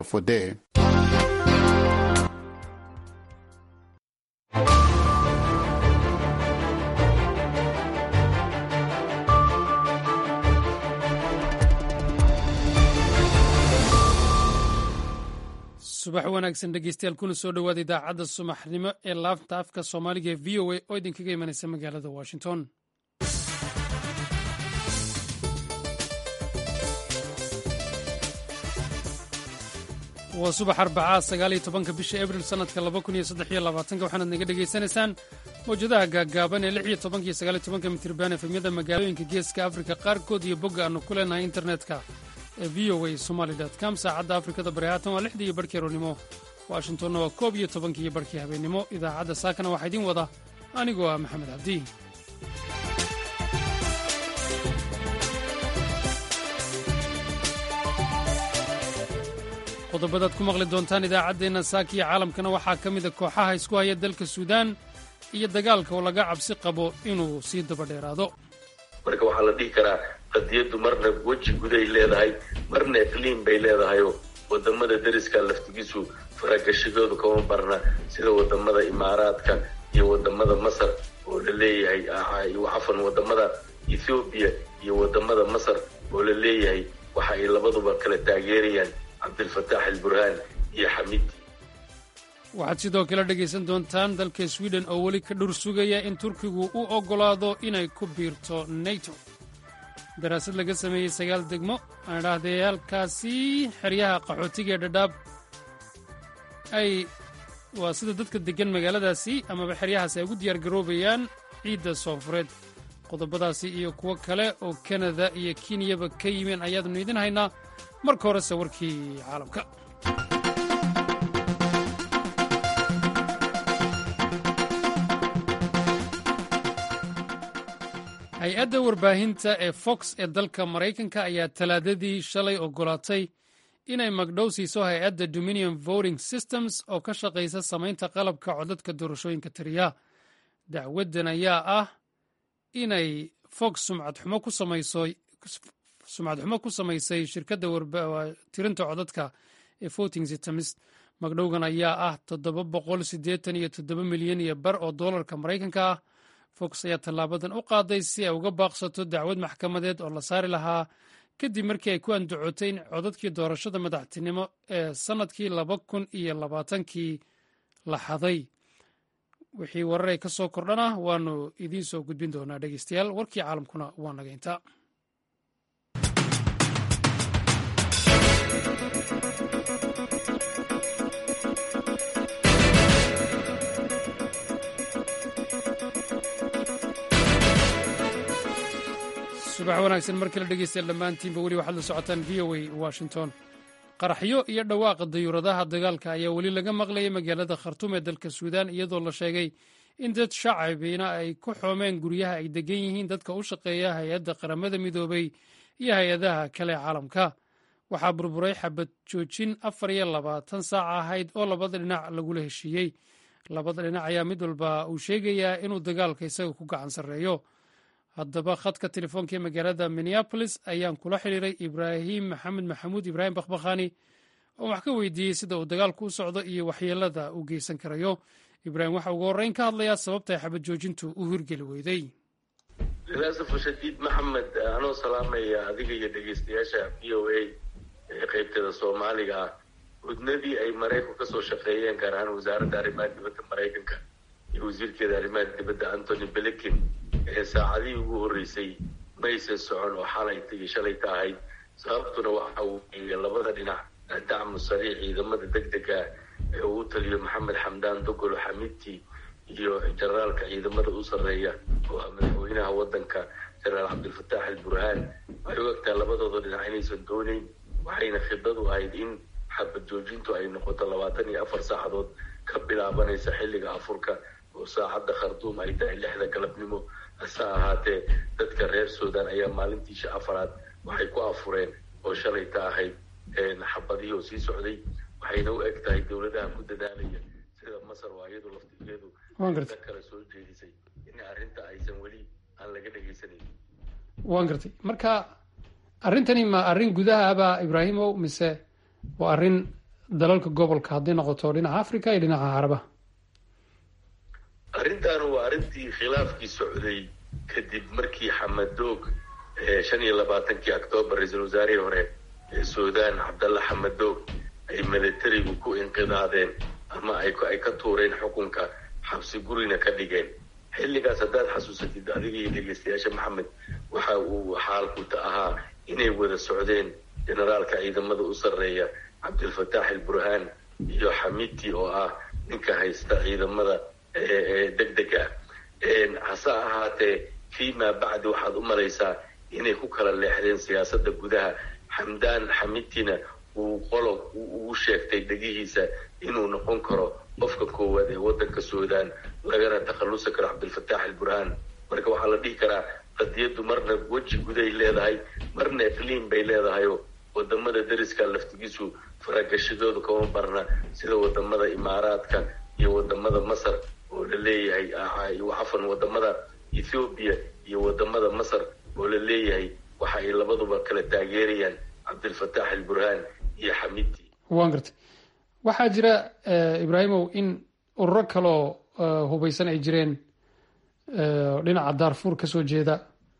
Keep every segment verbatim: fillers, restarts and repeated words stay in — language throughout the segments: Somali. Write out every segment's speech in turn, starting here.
for there. subax wanaagsan dhegeystayaal kuna soo dhowaada idaacadda subaxnimo ee laanta afka soomaaliga ee v o a oo idinkaga imanaysa magaalada washington. waa subax arbacaa sagaal iyo tobanka bisha abril sanadka laba kun iyo saddex iyo labaatanka waxaanaad naga dhegaysanaysaan mawjadaha gaaggaaban ee lix iyo tobanka iyo sagaal iyo tobanka mitirban efemyada magaalooyinka geeska afrika qaarkood iyo bogga aannu ku leenahay internetka ee v o a somaly com. saacadda afrikada bari haatan waa lixdii iyo barhkii roornimo, washingtonna waa koob iyo tobankii iyo barhkii habeennimo. idaacadda saakana waxaa idiin wada anigoo ah maxamed cabdi. qodobadaad ku maqli doontaan idaacaddeenna saaka iyo caalamkana waxaa ka mida kooxaha isku haya dalka suudaan iyo dagaalka oo laga cabsi qabo inuu sii dabadheeraado. marka waxaa la dhihi karaa qadiyaddu marna weji guday leedahay marna iqliim bay leedahayoo wadamada deriska laftigiisu faragashigoodu kama barna sida wadamada imaaraadka iyo wadamada masar oo la leeyahay cafan wadamada ethoobiya iyo wadamada masar oo la leeyahay waxa ay labaduba kala taageerayaan cabdilfataax alburhaan iyo xamiid. waxaad sidoo kale dhegaysan doontaan dalka sweden oo weli ka dhur sugaya in turkigu u oggolaado inay ku biirto nato. daraasad laga sameeyey sagaal degmo aan idhaahdee halkaasi xeryaha qaxootiga ee dhadhaab ay waa sida dadka deggan magaaladaasi amaba xeryahaasi ay ugu diyaargaroobayaan ciidda soonfureed. qodobadaasi iyo kuwo kale oo kanada iyo kenyaba ka yimeen ayaadnu idin haynaa. marka horese warkii caalamka. hay-adda warbaahinta ee fox ee dalka maraykanka ayaa talaadadii shalay oggolaatay inay magdhow siiso hay-adda dominion voting systems oo ka shaqaysa samaynta qalabka codadka doorashooyinka tiriya. dacwaddan ayaa ah inay fox sumcadxumo ku samayso sumcadxumo ku samaysay shirkadda tirinta codadka ee voting systems. magdhowgan ayaa ah toddoba boqol siddeetan iyo toddoba milyan iyo bar oo doolarka maraykanka ah. fox ayaa tallaabadan u qaaday si ay uga baaqsato dacwad maxkamadeed oo la saari lahaa kadib markii ay ku andacotay in codadkii doorashada madaxtinimo ee sannadkii laba kun iyo labaatankii la xaday. wixii warar ay ka soo kordhana waannu idiin soo gudbin doonaa dhegeystayaal. warkii caalamkuna waa naga intaa. subax wanaagsan mar kale dhegeystayaal dhammaantiinba weli waxaad la socotaan v o a washington. qaraxyo iyo dhawaaqa dayuuradaha dagaalka ayaa weli laga maqlayay magaalada khartuum ee dalka suudaan, iyadoo la sheegay in dad shacabina ay ku xoomeen guryaha ay degan yihiin dadka u shaqeeya hay-adda qaramada midoobay iyo hay-adaha kale caalamka. waxaa burburay xabad joojin afar iyo labaatan saac ahayd oo labada dhinac lagula heshiiyey. labada dhinac ayaa mid walba uu sheegayaa inuu dagaalka isaga ku gacan sarreeyo. haddaba khadka telefoonka ee magaalada minneabolis ayaan kula xidhiiray ibraahim maxamed maxamuud ibraahim bakhbakhani oo wax ka weydiiyey sida uu dagaalku u socdo iyo waxyeelada uu geysan karayo. ibraahim waxa ugu horreyn ka hadlayaa sababta ay xabad joojintu u hirgeli weyday. lilaasafo shadiid maxamed, anoo salaamaya adiga iyo dhegeystayaasha v o a ee qaybteeda soomaaliga ah. hudnadii ay maraykanku ka soo shaqeeyeen gaar ahaan wasaaradda arrimaha dibadda maraykanka iyo wasiirkeeda arrimaha dibadda antony blinken ee saacadihii ugu horreysay maysan socon oo xalay iyo shalay ka ahayd. sababtuna waxa uu eegay labada dhinac dacmu sariic ciidamada degdega ee uu taliyo maxamed xamdaan dogolo xamiidti iyo generaalka ciidamada u sarreeya oo ah madaxweynaha waddanka jenaraal cabdilfataax alburhaan. waxay u egtaa labadooda dhinac inaysan dooneyn, waxayna khibradu ahayd in xabad joojintu ay noqoto labaatan iyo afar saacadood ka bilaabanaysa xilliga afurka oo saacadda khartuum ay tahay lixda galabnimo. hase ahaatee dadka reer suudaan ayaa maalintiisha afaraad waxay ku afureen oo shalay ka ahayd xabadihii oo sii socday. waxayna u eg tahay dowladaha ku dadaalaya sida masar waa iyadu laftigeedu kala soo jeedisay in arrinta aysan weli aan laga dhegaysanayn. waan gartay. marka arrintani ma arrin gudaha aba ibraahimow mise waa arrin dalalka gobolka hadday noqoto dhinaca africa iyo dhinaca carabaha? arrintan waa arrintii khilaafkii socday kadib markii xamadoog shan iyo labaatankii octoobar ra-iisul wasaarihii hore ee suudaan cabdalla xamadoog ay militarigu ku inqidaadeen ama ay ay ka tuureen xukunka xabsi gurina ka dhigeen. xilligaas haddaad xasuusatid adiga iyo dhegeystayaasha maxamed, waxa uu xaalku ahaa inay wada socdeen generaalka ciidamada u sarreeya cabdilfataax alburhaan iyo xamiti oo ah ninka haysta ciidamada degdega. hase ahaatee fiimaa bacdi waxaad u malaysaa inay ku kala leexdeen siyaasadda gudaha. xamdaan xamitina uu qolo ugu sheegtay dhegihiisa inuu noqon karo qofka koowaad ee waddanka suudaan lagana takhallusi karo cabdilfataax alburhaan. marka waxaa la dhihi karaa qadiyaddu marna weji guday leedahay, marna iqliim bay leedahayoo wadamada dariska laftigiisu faragashadoodu kama barna, sida wadamada imaaraadka iyo wadamada masar oo la leeyahay cafan wadamada ethoobiya iyo wadamada masar oo la leeyahay waxa ay labaduba kala taageerayaan cabdilfataax alburhaan iyo xamiti. waan gartay. waxaa jira ibraahimow in ururo kaloo hubaysan ay jireen dhinaca daarfuur ka soo jeeda,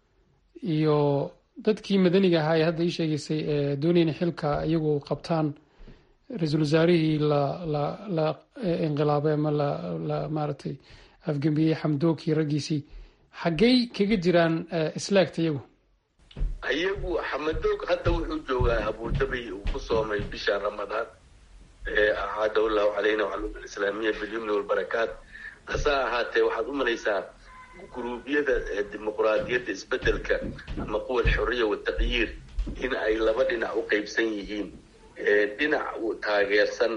iyo dadkii madaniga ahaa ee hadda ii sheegaysay ee doonayna xilka iyagu qabtaan ra-iisul wasaarihii la la la inqilaabay ama la la maaragtay afgembiyey xamdoogkii raggiisii, xaggey kaga jiraan islaagta iyagu? iyagu xamadoog hadda wuxuu joogaa abuudabay uu ku soomay bisha ramadaan acaadahu llahu calayna wacalum alislaamiya bilyumni walbarakaat. hase ahaatee waxaad u malaysaa guruubyada dimuqraadiyadda isbedelka ama quwa alxuriya wataqyiir in ay laba dhinac u qaybsan yihiin. dhinac taageersan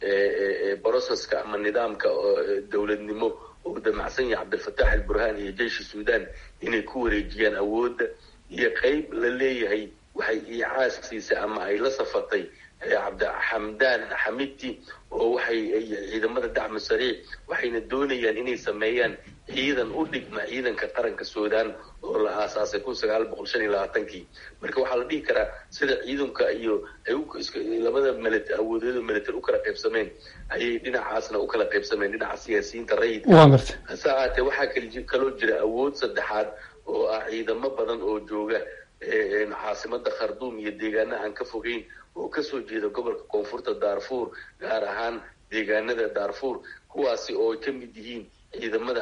broseska ama nidaamka dowladnimo oo damacsan yahay cabdilfataax alburhaan iyo jeyshi suudaan inay ku wareejiyaan awoodda, iyo qayb la leeyahay waxay iicaaskiisa ama ay la safatay cabdixamdaan xamiti oo waxay ciidamada dacmu sariic waxayna doonayaan inay sameeyaan ciidan u dhigma ciidanka qaranka suudaan oo la aasaasay kun sagaal boqol shan iyo labaatankii. marka waxaa la dhihi karaa sida ciidanka iyo ay labada mili awoodeeda militar u kala qaybsameen ayay dhinacaasna u kala qaybsameen dhinaca siyaasiyiinta rayidka. hase ahaatee waxaa kaloo jira awood saddexaad oo ah ciidamo badan oo jooga caasimada kharduum iyo deegaana aan ka fogeyn oo kasoo jeeda gobolka koonfurta daarfuur, gaar ahaan deegaanada daarfuur, kuwaasi oo ka mid yihiin ciidamada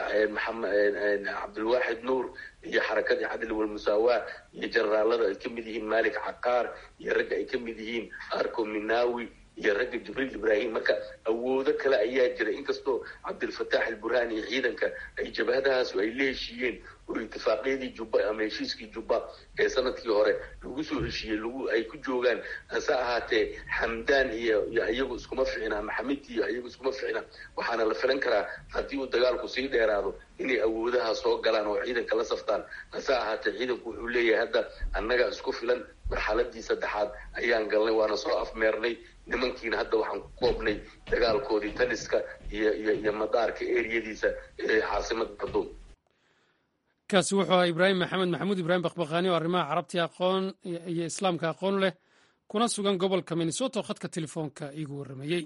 cabdilwaaxid nuur iyo xarakadii cadli walmusaawaa iyo generaalada ay ka mid yihiin malik caqaar iyo ragga ay ka mid yihiin arco minawi iyo ragga jibriil ibraahim. marka awoodo kale ayaa jira, inkastoo cabdilfataax alburhaan iyo ciidanka ay jabhadahaasu ay la heshiiyeen oo itifaaqyadii jubba ama heshiiskii jubba ee sanadkii hore lagu soo heshiiyey lagu ay ku joogaan. hase ahaatee xamdaan iyo iyo iyagu iskuma ficina ama xamiti iyo iyagu iskuma ficina. waxaana la filan karaa haddii uu dagaalku sii dheeraado inay awoodaha soo galaan oo ciidanka la saftaan. hase ahaatee ciidanku wuxuu leeyahay hadda annaga isku filan, marxaladii saddexaad ayaan galnay, waana soo afmeernay nimankiina hadda waxaan ku koobnay dagaalkoodii taliska iyo iyo iyo madaarka eriyadiisa ee caasimada kharduum. kaasi wuxuu ahaa ibraahim maxamed maxamuud ibraahim bakbaqaani oo arrimaha carabtii aqoon iyo islaamka aqoon leh, kuna sugan gobolka minnesota oo khadka telefoonka iigu warramayey.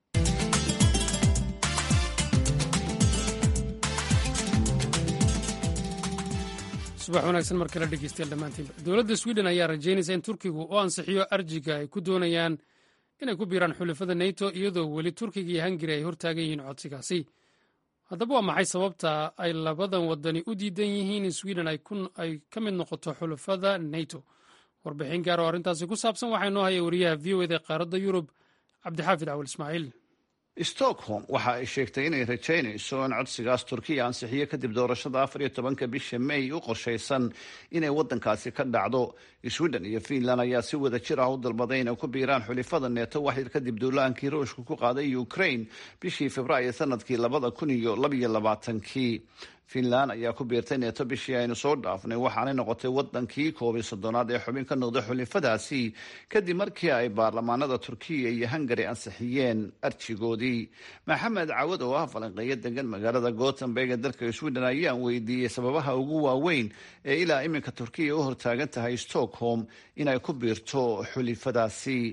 subax wanaagsan mar kale dhegeystayaal dhammaantiinba. dowladda sweden ayaa rajaynaysa in turkigu u ansixiyo arjiga ay ku doonayaan inay ku biiraan xulafada nato, iyadoo weli turkiga iyo hungari ay hortaagan yihiin codsigaasi. haddaba waa maxay sababta ay labadan wadani u diidan yihiin in sweden ay ka mid noqoto xulafada nato? warbixin gaar oo arrintaasi ku saabsan waxaa inoo haya wariyaha v o eda qaaradda yurub cabdixaafid cawal ismaaciil. stockholm waxa ay sheegtay inay rajaynayso in codsigaas turkiya ansixiyo kadib doorashada afar iyo tobanka bisha may u qorshaysan inay waddankaasi ka dhacdo. sweden iyo finland ayaa si wada jir ah u dalbaday inay ku biiraan xulifada neeto waxyar kadib duulaankii ruushka ku qaaday ukraine bishii februaayo sanadkii labada kun iyo labaiyo labaatankii. finland ayaa ku biirtay neeto bishii aynu soo dhaafnay, waxaanay noqotay wadankii koob iyo soddonaad ee xubin ka noqday xulifadaasi kadib markii ay baarlamaanada turkiya iyo hungari ansixiyeen arjigoodii. maxamed cawad oo ah falanqeeyo degan magaalada gothenburg ee dalka sweden ayaan weydiiyey sababaha ugu waaweyn ee ilaa iminka turkiya u hortaagan tahay stockholm inay ku biirto xulifadaasi.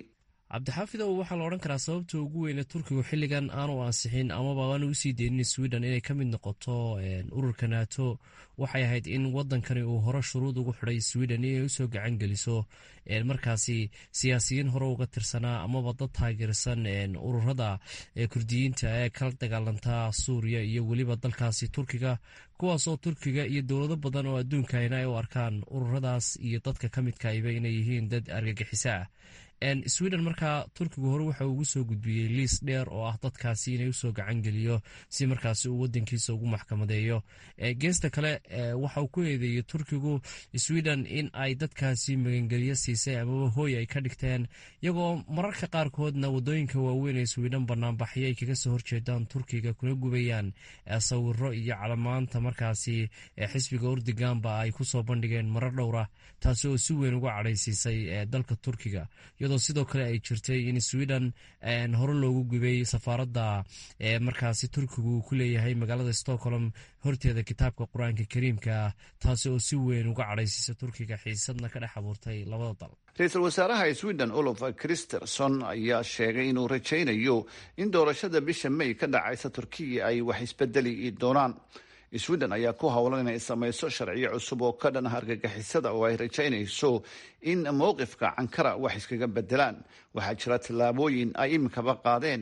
cabdixaafid oo waxaa la odhan karaa sababta ugu weyne turkigu xilligan aanu ansixin amaba aanu usii deynin sweden inay ka mid noqoto ururka nato waxay ahayd in wadankani uu hore shuruud ugu xidhay sweden inay usoo gacan geliso markaasi siyaasiyiin hore uga tirsanaa amaba dad taageersan ururada kurdiyiinta ee kala dagaalanta suuriya iyo weliba dalkaasi turkiga kuwaasoo turkiga iyo dowlado badan oo adduunkana ay u arkaan ururadaas iyo dadka ka midkaiba inay yihiin dad argagixisa ah. sweden markaa turkigu hore waxa ugu soo gudbiyey liis dheer oo ah dadkaasi inay usoo gacan geliyo si markaasi uu wadankiisa ugu maxkamadeeyo. geesta kale waxa uu ku eedeeyey turkigu sweden in ay dadkaasi magangeliyo siisay amaba hooy ay ka dhigteen iyagoo mararka qaarkoodna wadooyinka waaweyn ee sweden banaanbaxyo ay kaga soo horjeedaan turkiga kuna gubayaan sawiro iyo calamaanta markaasi xisbiga urdiganba ay kusoo bandhigeen marar dhowra taasi oo si weyn uga cadhaysiisay dalka turkiga iyadoo sidoo kale ay jirtay in sweden hore loogu gubay safaaradda markaasi turkigu uu ku leeyahay magaalada stockholm horteeda kitaabka qur-aanka kariimka taasi oo si weyn uga cadhaysiisa turkiga xiisadna ka dhex abuurtay labada dal. ra-iisul wasaaraha sweden olof kristersson ayaa sheegay inuu rajaynayo in doorashada bisha may ka dhacaysa turkiya ay wax isbedeli doonaan. sweden ayaa ku howlan inay samayso sharciyo cusub oo ka dhan ah argagixisada oo ay rajaynayso in mowqifka Ankara wax iskaga bedelaan. waxaa jira tallaabooyin ay imikaba qaadeen,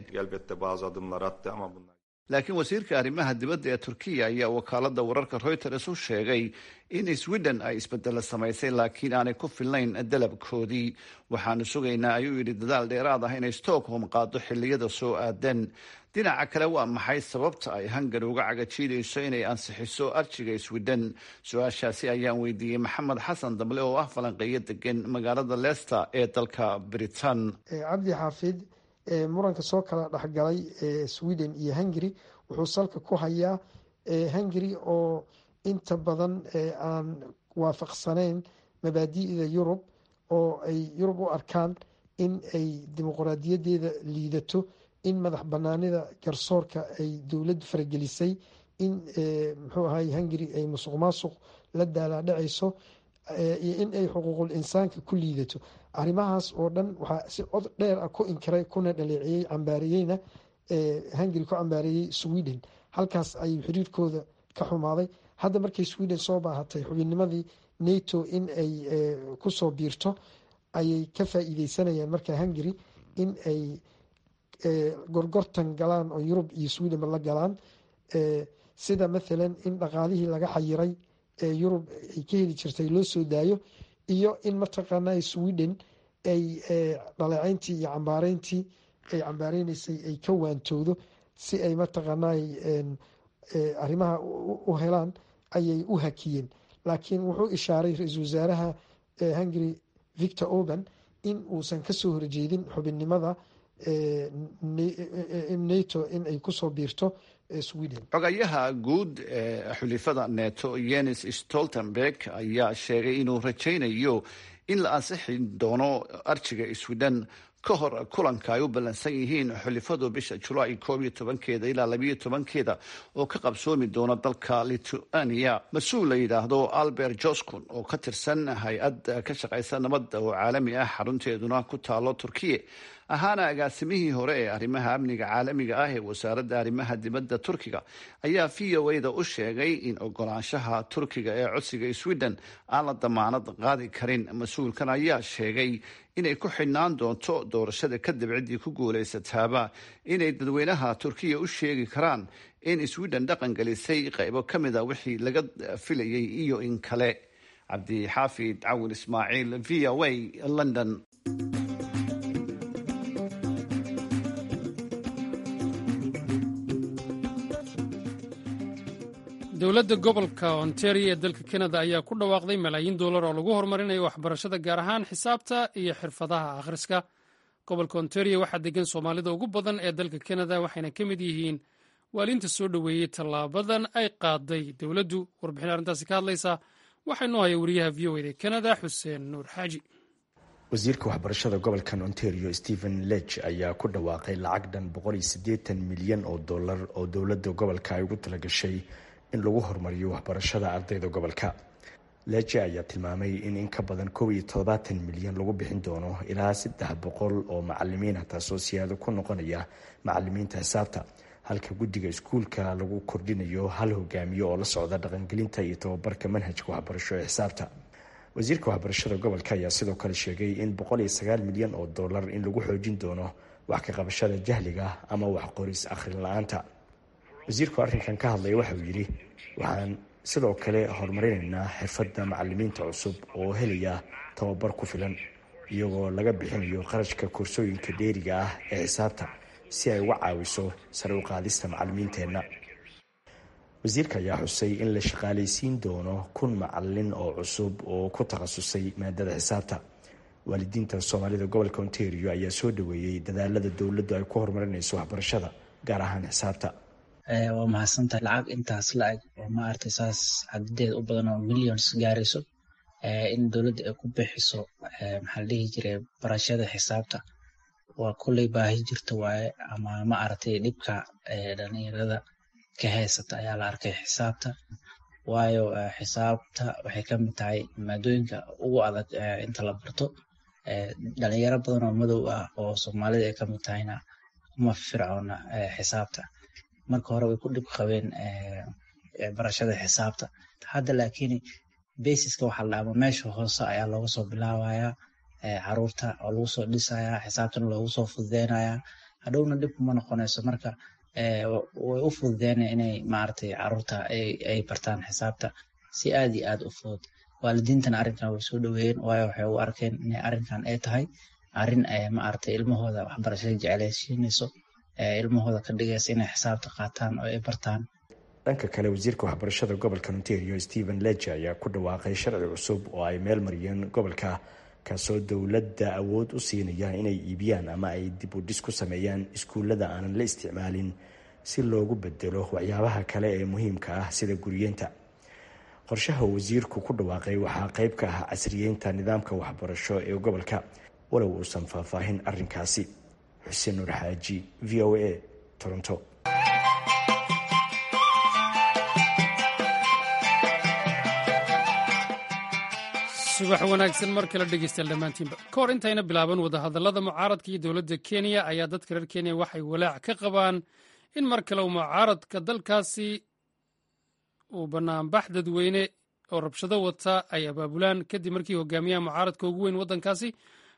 laakiin wasiirka arrimaha dibadda ee turkiya ayaa wakaalada wararka Reuters u sheegay in sweden ay isbedelo samaysay laakiin aanay ku filnayn dalabkoodii. waxaanu sugaynaa ayuu yidhi dadaal dheeraad ah inay Stockholm qaado xilliyada soo aadan. dhinaca kale waa maxay sababta ay Hungary uga cagajiidayso inay ansixiso arjiga sweden? su-aashaasi ayaan weydiiyey maxamed xasan dable oo ah falanqeeyo degan magaalada Leicester ee dalka Britain. cabdi xaafid muranka soo kala dhexgalay sweden iyo Hungary wuxuu salka ku hayaa Hungary oo inta badan aan waafaqsanayn mabaadi'da Yurub oo ay Yurub u arkaan in ay dimuqraadiyadeeda liidato, in madax banaanida garsoorka ay dowladdu faragelisay, in muxuu ahay Hungary ay musuq maasuq la daalaadhacayso iyo in ay xuquuqul insaanka ku liidato. arrimahaas oo dhan waxaa si cod dheer ah ku inkiray kuna dhaleeciyey cambaariyeyna Hungary ku cambaariyey Sweden. halkaas ayuu xiriirkooda ka xumaaday. hadda markay Sweden soo baahatay xubinnimadii NATO in ay kusoo biirto ayay ka faa'iideysanayaan marka Hungary in ay gorgortan galaan oo Yurub iyo Sweden la galaan, sida mathalan in dhaqaalihii laga xayiray ee Yurub ay ka heli jirtay loo soo daayo, iyo in mataqaanaa Sweden ay dhaleecayntii iyo cambaareyntii ay cambaareysay ay ka waantoodo si ay mataqaanaa arrimaha u helaan ayay u hakiyeen. laakiin wuxuu ishaaray ra-iisul wasaaraha Hungary Viktor Orban in uusan kasoo horjeedin xubinnimada NATO in ay kusoo biirto Sweden. xogayaha guud ee xulifada NATO Jens Stoltenberg ayaa sheegay inuu rajaynayo in la ansixi doono arjiga Sweden ka hor kulanka ay u ballansan yihiin xulifadu bisha Julaay koob iyo tobankeeda ilaa labiyo tobankeeda oo ka qabsoomi doona dalka Lithuania. mas-uul la yidhaahdo Albert Joskun oo ka tirsan hay-ad ka shaqaysa nabadda oo caalami ah xarunteeduna ku taalo Turkiye ahaana agaasimihii hore ee arrimaha amniga caalamiga ah ee wasaaradda arrimaha dibadda Turkiga ayaa V O A da u sheegay in ogolaanshaha Turkiga ee codsiga Sweden aan la damaanad qaadi karin. mas-uulkan ayaa sheegay inay ku xidhnaan doonto doorashada kadib ciddii ku guulaysataaba inay dadweynaha Turkiya u sheegi karaan in Sweden dhaqan gelisay qaybo ka mid a wixii laga filayay iyo in kale. cabdi xaafid cawil ismaaciil, V O A, London. dowladda gobolka Ontario ee dalka Canada ayaa ku dhawaaqday malaayiin dollar oo lagu horumarinayo waxbarashada gaar ahaan xisaabta iyo xirfadaha akhriska. gobolka Ontario waxaa degan Soomaalida ugu badan ee dalka Canada waxayna ka mid yihiin waalidiinta soo dhoweeyey tallaabadan ay qaaday dowladdu. warbixin arrintaasi ka hadlaysa waxaa inoo haya wariyaha V O A da Canada Xuseen Nuur Xaaji. wasiirka waxbarashada gobolkan Ontario Stephen Lech ayaa ku dhawaaqay lacag dhan boqol iyo siddeetan milyan oo dollar oo dowladda gobolka ay ugu talagashay in lagu horumariyo waxbarashada ardayda gobolka. leje ayaa tilmaamay in in ka badan kow iyo toddobaatan milyan lagu bixin doono ilaa saddex boqol oo macalimiina taasoo siyaado ku noqonaya macalimiinta xisaabta, halka guddiga iskuulka lagu kordhinayo hal hogaamiye oo la socda dhaqangelinta iyo tababarka manhajka waxbarasho ee xisaabta. wasiirka waxbarashada gobolka ayaa sidoo kale sheegay in boqol iyo sagaal milyan oo dollar in lagu xoojin doono wax ka qabashada jahliga ama wax qoris akhrin la-aanta. wasiirku arrinkan ka hadlaya waxa uu yidhi, waxaan sidoo kale horumarinaynaa xirfadda macalimiinta cusub oo helaya tababar ku filan, iyagoo laga bixinayo qarashka koorsooyinka dheeriga ah ee xisaabta si ay uga caawiso sare u qaadista macalimiinteenna. wasiirka ayaa xusay in la shaqaalaysiin doono kun macalin oo cusub oo ku takhasusay maadada xisaabta. waalidiinta soomaalida gobolka Ontario ayaa soo dhaweeyey dadaalada dowladdu ay ku horumarinayso waxbarashada, gaar ahaan xisaabta. waa mahadsantahay. lacag intaas la-eg oo maaragtay saas cadadeed u badan oo millions gaarayso in dowladda ay ku bixiso maxaa la dhihi jiray barashada xisaabta waa kulley baahi jirta waaye, ama ma aragtay dhibka dhalinyarada ka haysata ayaa la arkay xisaabta. waayo xisaabta waxay ka mid tahay maadooyinka ugu adag inta la barto. dhalinyaro badan oo madow ah oo soomaalida ay ka mid tahayna uma fircoona xisaabta. marka hore way ku dhib qabeen barashada xisaabta. hadda laakiin basiska waxaa la dhaama meesha hoose ayaa looga soo bilaabayaa caruurta oo lagu soo dhisayaa, xisaabtana loogu soo fududeynayaa. hadhowna dhib kuma noqonayso. marka way u fududeynaya inay maaragtay caruurta ay bartaan xisaabta si aad iyo aad u fudud. waalidiintana arrinkan way soo dhaweeyeen, waayo waxay u arkeen inay arrinkan ay tahay arrin maaragtay ilmahooda waxbarashada jeclaysiinayso, ilmahooda ka dhigaysa inay xisaabta qaataan oo ay bartaan. dhanka kale, wasiirka waxbarashada gobolka Ontario Stephen Leje ayaa ku dhawaaqay sharci cusub oo ay meel mariyeen gobolka, kaasoo dowladda awood u siinaya inay iibiyaan ama ay dib u dhis ku sameeyaan iskuullada aanan la isticmaalin si loogu bedelo waxyaabaha kale ee muhiimka ah sida guriyeenta. qorshaha wasiirku ku dhawaaqay waxaa qayb ka ah casriyeynta nidaamka waxbarasho ee gobolka, walow uusan faahfaahin arrinkaasi. xuseen nuur xaaji, v o a, Toronto. subax wanaagsan mar kale dhegeystayaal dhammaantiinba. ka hor intayna bilaaban wadahadallada mucaaradka iyo dowladda kenya ayaa dadka reer kenya waxay walaac ka qabaan in mar kale uu mucaaradka dalkaasi uu banaanbax dadweyne oo rabshado wata ay abaabulaan kadib markii hogaamiyaha mucaaradka ugu weyn waddankaasi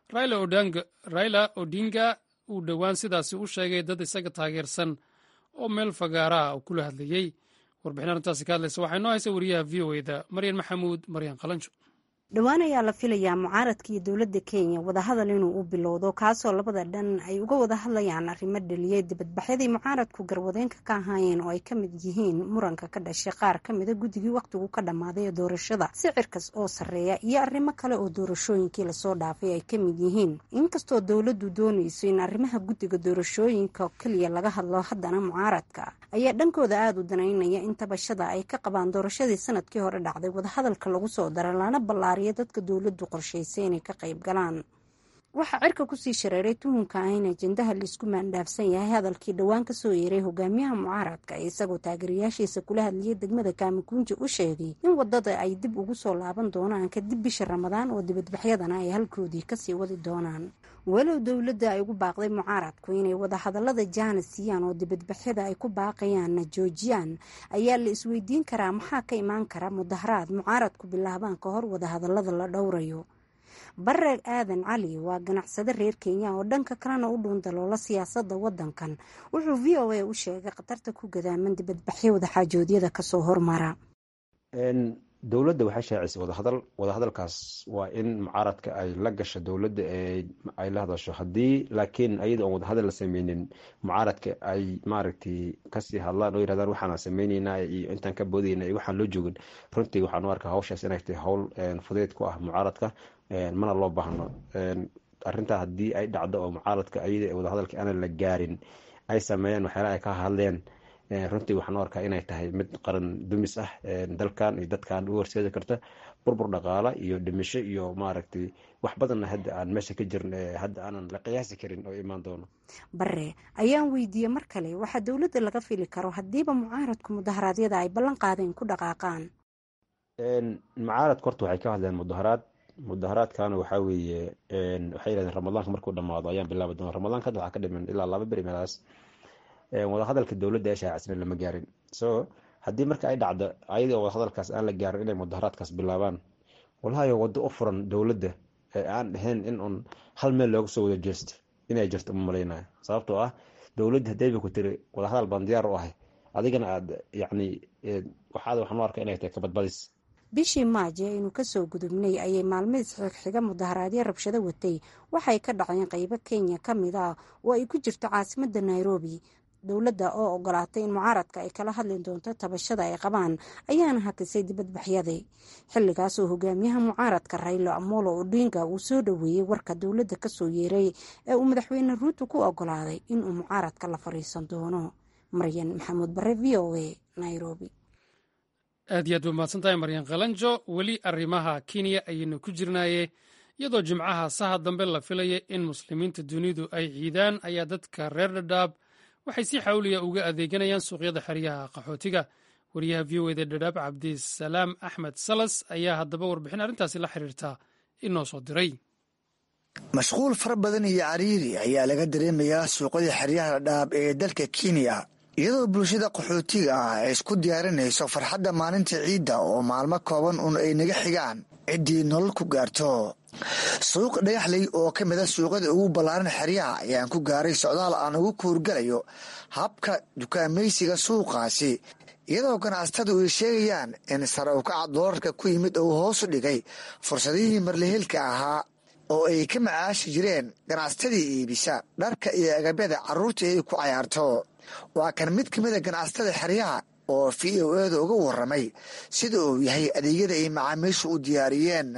raila odinga uu dhowaan sidaasi u sheegay dad isaga taageersan oo meel fagaaraha uu kula hadlayey. warbixin arrintaasi ka hadlaysa waxaa inoo haysa wariyaha v o eda maryan maxamuud maryan qalanjo. dhowaan ayaa la filayaa mucaaradka iyo dowladda kenya wadahadal inuu u bilowdo, kaasoo labada dhan ay uga wada hadlayaan arrimo dhaliyay dibadbaxyadii mucaaradku garwadeenka ka ahaayeen oo ay ka mid yihiin muranka ka dhashay qaar ka mida guddigii wakhtigu ka dhammaaday ee doorashada, sicirkas oo sarreeya iyo arrimo kale oo doorashooyinkii lasoo dhaafay ay ka mid yihiin. inkastoo dowladdu doonayso in arrimaha guddiga doorashooyinka keliya laga hadlo, haddana mucaaradka ayaa dhankooda aada u danaynaya in tabashada ay ka qabaan doorashadii sanadkii hore dhacday wadahadalka lagu soo dara lana ballaariyo dadka dowladdu qorshaysay inay ka qayb galaan. waxaa cirka kusii shareeray tuhunka ah in ajendaha laisku maandhaafsan yahay hadalkii dhowaan kasoo yeeray hogaamiyaha mucaaradka ee isagoo taageerayaashiisa kula hadlayay degmada kaamikunji u sheegay in wadada ay dib ugu soo laaban doonaan kadib bisha ramadaan oo dibadbaxyadana ay halkoodii kasii wadi doonaan. walow dowladda ay ugu baaqday mucaaradku inay wadahadalada jaana siiyaan oo dibadbaxyada ay ku baaqayaanna joojiyaan, ayaa la isweydiin karaa maxaa ka imaan kara mudaharaad mucaaradku bilaabaan ka hor wadahadalada la dhowrayo. bareeg aadan cali waa ganacsade reer kenya oo dhanka kalena u dhuundaloola siyaasada wadankan. wuxuu v o a u sheegay khatarta ku gadaaman dibadbaxyo wadaxaajoodyada kasoo hormara. dowladda waxay shaacisay wadahadal wadahadalkaas waa in mucaaradka ay la gasho dowladda ay la hadasho. haddii laakiin ayada oon wadahadal la sameynin mucaaradka ay maaragtay kasii hadlaan oo yirahdaan waxaan sameyneyna iyo intaan ka boodayna iyo waxaan loo joogin, runtii waxaan u arkaa hawshaas inay tahay hawl fudeed ku ah mucaaradka, mana loo baahno. arrintaa haddii ay dhacdo oo mucaaradka ayada wadahadalka aanan la gaarin ay sameeyaan waxyaalaha ay ka hadleen, runtii waxaan u arkaa inay tahay mid qaran dumis ah, dalkan iyo dadkan u horseedi karta burbur dhaqaala iyo dhimasho iyo maaragtay wax badanna hadda aan meesha ka jirin, hadda aanan la qiyaasi karin oo imaan doono. bare ayaan weydiiyey mar kale waxaa dowladda laga fili karo haddiiba mucaaradku mudaharaadyada ay ballan qaadeen ku dhaqaaqaan. mucaaradka horta waxay ka hadleen mudaharaad mudaharaadkana waxaa weeye waxay yidhahdeen ramadaanka markuu dhamaado ayaan bilaabi doona ramadaanka hadda waxaa ka dhiman ilaa laba beri meelaas wadahadalka dowladda ee shaacisna lama gaarin so haddii marka ay dhacdo ayadoo wadahadalkaas aan la gaarin inay mudaharaadkaas bilaabaan walahayo wado u furan dowladda ee aan dhahayn in un hal meel looga soo wada jeesto inay jirto uma malaynayo sababtoo ah dowladda haddayba ku tiri wadahadal baan diyaar u ahay adigana aad yacni waxaad waxaan u arkaa inay tahay kabadbadis bishii maaji aynu kasoo gudubnay ayay maalmihii xigxiga mudaharaadyo rabshado watay waxay ka dhaceen qaybo kenya ka mid ah oo ay ku jirto caasimada nairobi dowladda oo ogolaatay in mucaaradka ay kala hadli doonto tabashada ay qabaan ayaana hakisay dibadbaxyadii xilligaas oo hogaamiyaha mucaaradka Raila Amolo Odinga uu soo dhaweeyey warka dowladda kasoo yeeray ee uu madaxweyne Ruto ku ogolaaday in uu mucaaradka la fariisan doono. Maryan Maxamuud Bare, V O A, Nairobi. aad iyo aad u mahadsantahay maryan qalanjo. weli arrimaha kenya ayaynu ku jirnaaye iyadoo jimcaha saha dambe la filaya in muslimiinta dunidu ay ciidaan ayaa dadka reer dhadhaab waxay si xawliya uga adeeganayaan suuqyada xeryaha qaxootiga. wariyaha v o eda dhadhaab cabdisalaam axmed salas ayaa haddaba warbixin arrintaasi la xiriirta inoo soo diray. mashquul fara badan iyo cariiri ayaa laga dareemayaa suuqyada xeryaha dhadhaab ee dalka kenya iyadoo bulshada qaxootiga ah ay isku diyaarinayso farxadda maalinta ciidda oo maalmo kooban un ay naga xigaan ciddii nolol ku gaarto. suuq dhagaxley oo ka mid a suuqyada ugu ballaaran xeryaha ayaan ku gaaray socdaal aan ugu kuurgalayo habka dukaamaysiga suuqaasi iyadoo ganacsatadu ay sheegayaan in sare u kaca doolarka ku yimid uu hoosu dhigay fursadihii marlahelka ahaa oo ay ka macaashi jireen ganacsatadii iibisa dharka iyo agabyada carruurta ay ku cayaarto. waa kan mid ka mid a ganacsatada xeryaha oo v o eda uga waramay sida uu yahay adeegyada ay macaamiishu u diyaariyeen.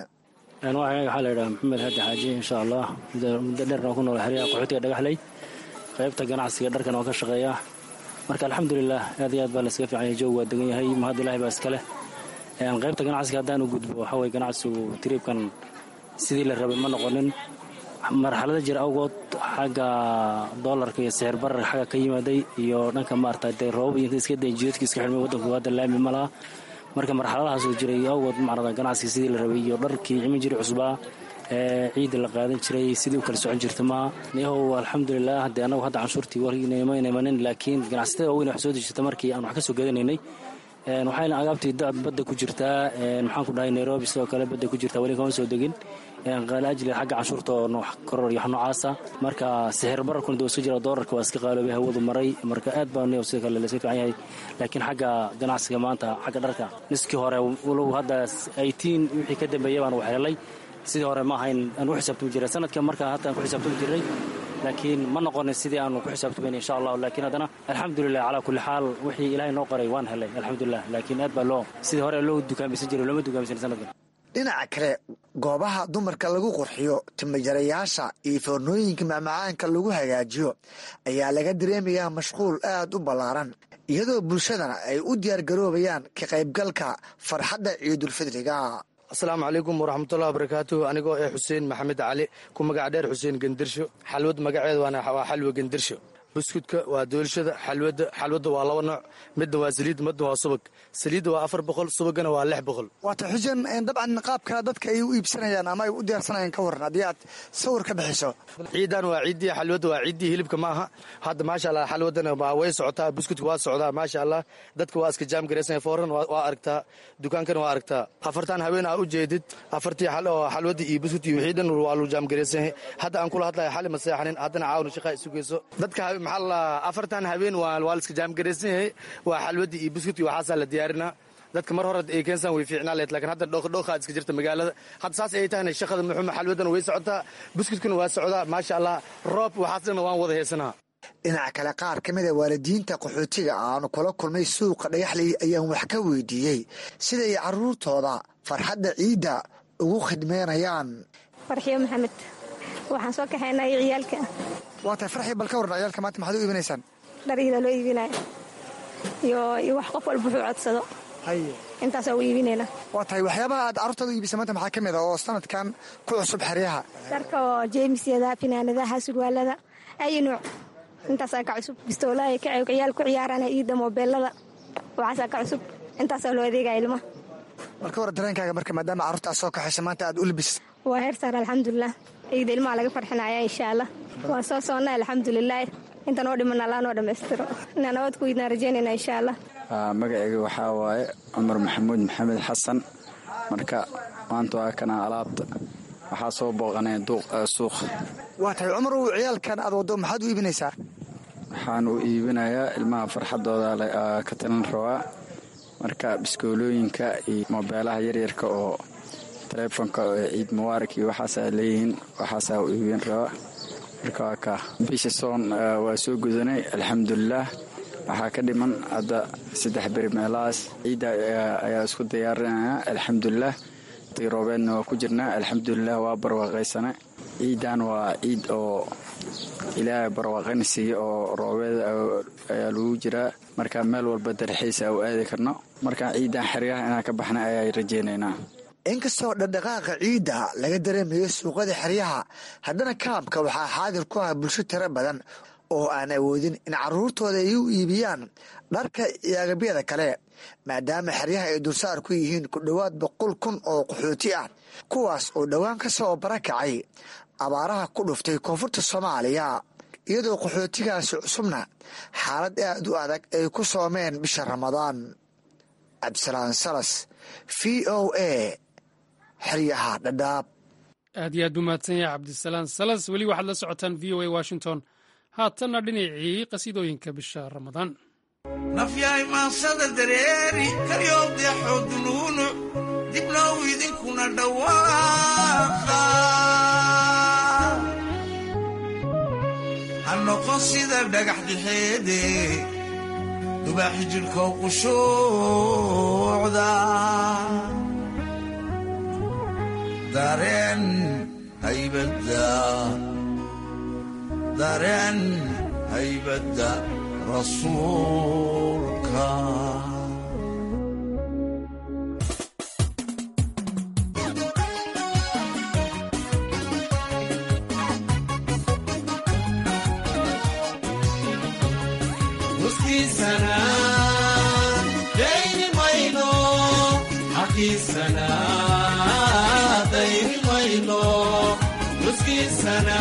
waxaa laydhaha maxamed hadi xaaji insha allah muddo dheerna ku nool xeryaha qaxootiga dhagaxley qaybta ganacsiga dharkan oo ka shaqeeya marka alxamdulilah aad iyo aad baa laskaga fiicanya joog waa degan yahay mahad ilahi baa iska leh. qaybta ganacsiga haddaan u gudbo waxaa weye ganacsigu tiriibkan sidii la rabay ma noqonin marxalada jira awgood xagga doolarka iyo sixir bararka xagga ka yimaaday iyo dhanka maarata dee roobab iyo iska day jiidadka iska xidhmay waddanku hadda laami ma laha marka marxaladahaasoo jiray awgood maarata ganacsiga sidii la rabay iyo dharkii cimin jiray cusbaa ee ciidda la qaadan jiray sidii u kala socon jirta maaha yahow alxamdulilah haddee annagu hadda canshuurtii warmayna imanin laakiin ganacsatada waaweyn wax soo dejirta markii aan wax ka soo gadanaynay waxayna agaabtii badda ku jirtaa maxaan ku dhahay nairobi sidoo kale badda ku jirtaa weli kama soo degin qaalaajli xagga canshuurta oo koror iyo noocaasa marka sixir bararkuna dee iska jira doolarka waa iska qaaloobay hawadu maray marka aad baa sidoo kale layska fiican yahay laakiin xagga ganacsiga maanta xagga dharka niskii hore walow hadda eighteen wixii ka dambeeyay baan wax helay sidii hore ma ahayn aan u xisaabtami jiray sanadka marka hadda aan ku xisaabtami jiray laakiin ma noqonin sidii aanu ku xisaabtamayn insha allah laakiin haddana alxamdulilah calaa kulli xaal wixii ilaahay noo qoray waan helay alxamdulilah laakiin aad baa loo sidii hore loo dukaamaysan jiray looma dukaamaysan sanadkan. dhinaca kale goobaha dumarka lagu qurxiyo timajarayaasha iyo foornooyinka macmacaanka lagu hagaajiyo ayaa laga dareemayaa mashquul aad u ballaaran iyadoo bulshadana ay u diyaargaroobayaan ka qaybgalka farxadda ciidulfidriga. asalaamu calaykum waraxmatullahi wabarakaatuhu anigoo ee xuseen maxamed cali ku magac dheer xuseen gendirsho xalwad magaceeda waa xalwa gendirsho buskudka waa doolshada xalwada xalwadda waa laba nooc midna waa saliid midna waa subag saliidda waa afar boqol subagana waa lix boqol. waata xuseen dabcan qaabka dadka ay u iibsanayaan ama ay u diyaarsanayaan ka waran haddii aad sawir ka bixiso. ciidan waa ciiddii xalwadda waa ciiddii hilibka ma aha hadda maasha allah xalwadana way socotaa buskudka waa socdaa maasha allah dadka waa iska jaam garaysanaya fooran waa aragtaa dukaankana waa aragtaa afartan haween aa u jeedid afartii xalwadda iyo buskudka iyo wixii dhan waa lu jaam garaysanyahay hadda aan kula hadlaya xali ma seexanin haddana caawna shaqaa isu geyso dadka maxaa la afartan habeen waa la iska jaamgaraysan yahay waa xalwadii iyo buskudkii waxaasaa la diyaarinaa dadka mar hore ay keensaan way fiicnaa leed laakiin hadda dhookdhookaa iska jirta magaalada hadda saas ay tahayna shaqada muxuuma xalwadana way socotaa buskudkuna waa socdaa maasha allah roob waxaasna waan wada heesanaa. dhinaca kale qaar ka mid a waalidiinta qaxootiga aanu kula kulmay suuqa dhagaxley ayaan wax ka weydiiyey siday carruurtooda farxadda ciidda ugu khidmeynayaan. farxiyo maxamed waxaan soo kaxaynay ciyaalka. waa tahay farxi bal ka warna ciyaalka maanta maxaad u iibinaysaan? dhariida loo iibinaya iyo iyo wax qof walba wuxuu codsado haye intaasoo u iibinayna. waa tahay waxyaabaha aad carruurtaada u iibisa maanta maxaa ka mid a oo sanadkan ku cusub xeryaha? dharka oo jeemisyada finaanadaha surwaalada ayi nuuc intaasaa ka cusub bistoolaha ciyaal ku ciyaarana iida moobeelada waxaasaa ka cusub intaasaa loo adeegaya ilmaha. marka hore dareenkaaga marka maadaama carruurta aad soo kaxaysa maanta aad u labisay waa heer saar alxamdulilah ciida ilmaha laga farxinaya insha allah waan soo soonnay alxamdulilah inta noo dhiman allaa noo dhammaystiro inaan nabad ku idnaan rajaynayna insha allah magacayga waxaa waaye cumar maxamuud maxamed xasan marka maanta waa kana alaabta waxaa soo booqanaya suuq waa tahay cumar uu ciyaalkan aad waddo maxaad u iibinaysaa waxaan u iibinayaa ilmaha farxadooda ka talan rabaa marka biskoolooyinka iyo moobeelaha yaryarka oo taleefonka oo ciid mubaarak iyo waxaasaa leeyihiin waxaasaa u iibin rabaa marka waa ka bisha soon waa soo gudanay alxamdulilaah waxaa ka dhiman hadda saddex beri meelahaas ciidda ayaa isku diyaarinaya alxamdulilah roobeedna waa ku jirnaa alxamdulilah waa barwaaqaysana ciidan waa ciid oo ilaahay barwaaqayna siiya oo roobeed ayaa lagu jiraa marka meel walba darxiisa u aadi karno marka ciidan xeryaha inaan ka baxna ayaa rajaynaynaa inkastoo dhaqdhaqaaqa ciidda laga dareemayo suuqada xeryaha haddana kaamka waxaa xaadir ku ah bulsho tiro badan oo aan awoodin in carruurtooda ay u iibiyaan dharka iyo agabyada kale maadaama xeryaha ay dulsaar ku yihiin ku dhowaad boqol kun oo qaxooti ah kuwaas oo dhowaan ka soo barakacay abaaraha ku dhuftay koonfurta soomaaliya iyadoo qaxootigaasi cusubna xaalad aad u adag ay ku soomeen bisha ramadaan cabdisalaan salas v o a xeryaha dhadhaab aad iyo aad buu mahadsan yahay cabdisalaan salas weli waxaad la socotaan v o a washington haatanna dhinacii qasiidooyinka bisha ramadaan nafyahay maansada dareeri karyowdeexoo dunuunuc dibnow idinkuna dhawaaqa ha noqon sida dhagax dixeede dubaaxi jidhkow qushuucda dareen haybadda dareen haybadda rasuulka muskiisana dayni mayno xaqiisana dayni mayno muskiisana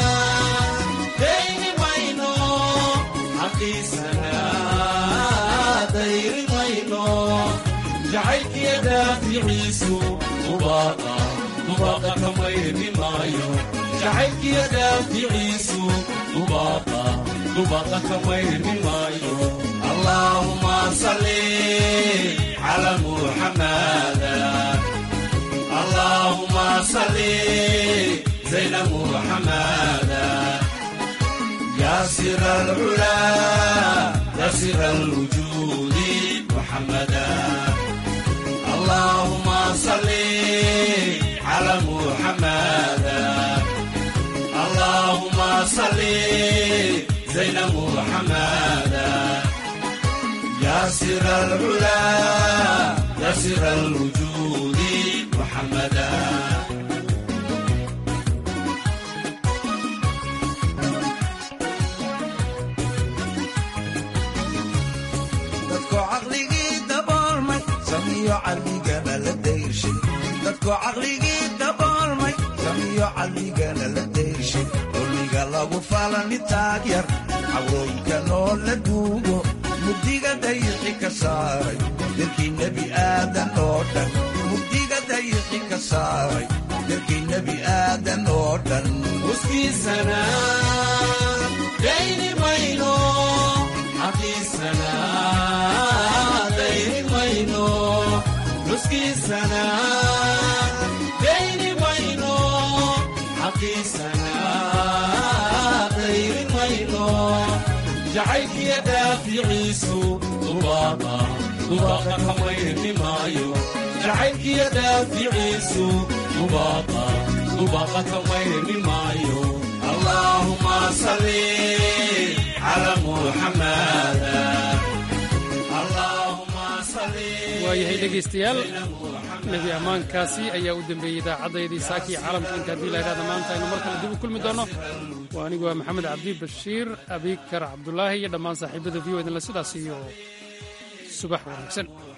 dayni mayno xaqiisana dayni mayno jacaylkiya daaficiisu ubaaqa ubaaqa kamayni maayo jacaylkiya daaficiisu ubaaqa ubaaqa kamayni maayo allaahumma salli ala muxamada allahumma salli zayna muxamada ya sira al-ula ya sira al-wujudi muhammada allahumma salli ala muxamada allahumma salli زين محمدا يا سر العلا يا سر الوجود محمدا dadku caqligii daboolmay samiyo caqligana la deyshay dadku caqligii daboolmay samiyo caqligana la deyshay dulmiga lagu falani taagyar cawrooyinka noo la duugo mugdiga dayixi ka saaray dalkii nebi aadan oo dhan mugdiga dayixi ka saaray dalkii nebi aadan oo dhan muskiisana dayni mayno xaqiisana dayni mayno muskiisana dayni mayno xaqiisana jacaylkiya daaficiisu ubaaqa ubaaqa kamayni maayo jacaylkiya daaficiisu ubaaqa ubaaqa kamayni maayo allaahumma salli ala muxamada allahumma salli waayahay dhegaystayaal nebi ammaankaasi ayaa u dembeeyey idaacaddaydii saakii caalamka inta haddii la yidhahda maanta aynu mar kale dib u kulmi doonno waa anigu waa maxamed cabdi bashiir abikar cabdulaahi iyo dhammaan saaxiibada v o idinle sidaas iyo subax wanaagsan